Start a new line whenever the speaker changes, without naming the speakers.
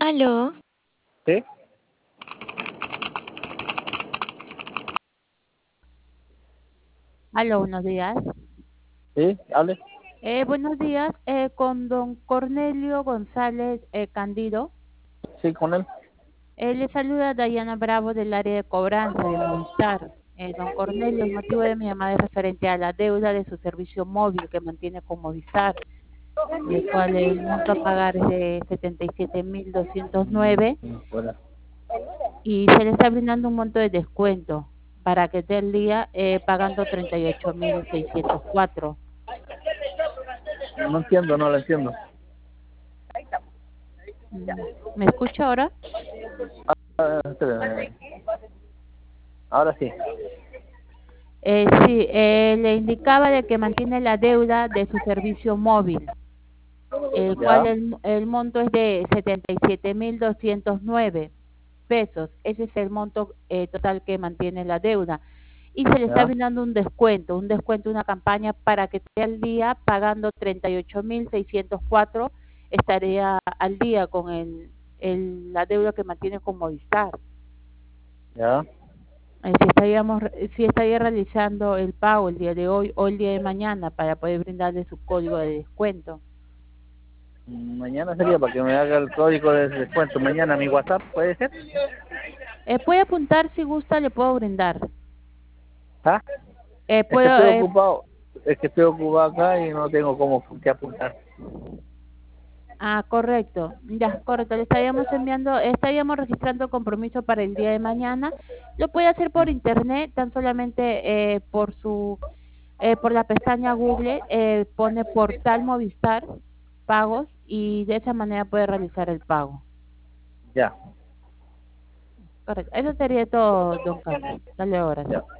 Aló,
¿Sí?
Aló, buenos días.
¿Sí? ¿Hable?
Buenos días, con don Cornelio González Candido.
Sí, con él.
Le saluda Dayana Bravo del área de cobranza de Movistar. Don Cornelio, el motivo de mi llamada es referente a la deuda de su servicio móvil que mantiene con Movistar, el cual el monto a pagar es de 77.209
Bueno.
y se le está brindando un monto de descuento para que esté el día pagando 38.604.
No entiendo, no lo entiendo.
¿Me escucha ahora?
Espérame. Ahora sí.
Sí, le indicaba de que mantiene la deuda de su servicio móvil, el cual
¿Ya?
el monto es de 77.209 pesos. Ese es el monto total que mantiene la deuda. Y se le está
¿Ya?
brindando un descuento, una campaña para que esté al día pagando 38.604, estaría al día con la deuda que mantiene con Movistar.
¿Ya?
Si estaría realizando el pago el día de hoy o el día de mañana para poder brindarle su código de descuento.
Mañana sería para que me haga el código de descuento. Mañana mi WhatsApp, ¿puede ser?
Puede apuntar si gusta, le puedo brindar.
¿Ah? Es que
Puedo,
estoy ocupado. Es que estoy ocupado acá y no tengo cómo que apuntar.
correcto, ya, correcto. Le estaríamos registrando compromiso para el día de mañana. Lo puede hacer por internet, tan solamente por la pestaña Google, pone portal Movistar pagos y de esa manera puede realizar el pago.
Ya,
Correcto. Eso sería todo, don Carlos. Dale ahora.
ya.